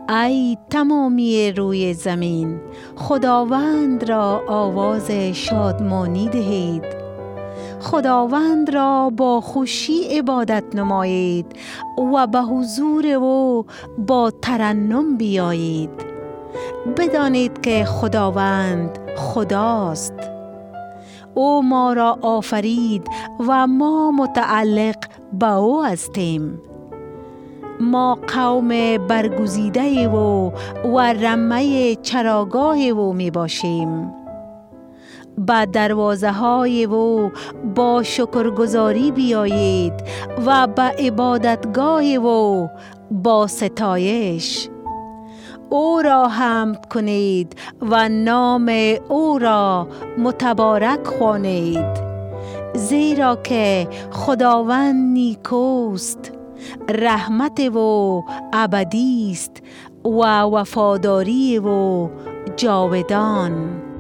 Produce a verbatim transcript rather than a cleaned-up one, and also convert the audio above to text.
ای تمامی روی زمین، خداوند را آواز شادمانی دهید. خداوند را با خوشی عبادت نمایید و به حضور او با ترنم بیایید. بدانید که خداوند خداست. او ما را آفرید و ما متعلق به او هستیم. ما قوم برگزیده و و رمه چراگاه او می باشیم. به دروازه های او با شکرگزاری بیایید و به عبادتگاه او با ستایش. او را حمد کنید و نام او را متبارک خوانید، زیرا که خداوند نیکوست، رحمت او ابدی است و وفاداری او جاودان.